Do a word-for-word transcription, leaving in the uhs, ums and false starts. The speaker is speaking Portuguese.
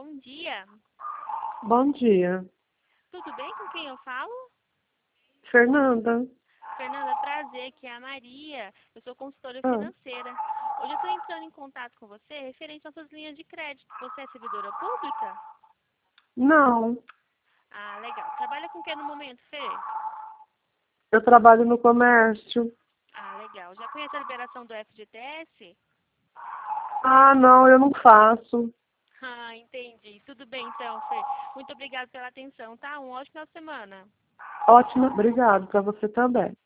bom dia. Bom dia. Tudo bem? Com quem eu falo? Fernanda. Fernanda, prazer, aqui é a Maria. Eu sou consultora Ah, financeira. Hoje eu estou entrando em contato com você referente às suas linhas de crédito. Você é servidora pública? não, Ah, legal. Trabalha com o que no momento, Fê? eu trabalho no comércio. Ah, legal. Já conhece a liberação do F G T S? Ah, não, eu não faço. Ah, entendi. Tudo bem então, Fê. Muito obrigada pela atenção, tá? Um ótimo final de semana. Ótimo, obrigado para você também.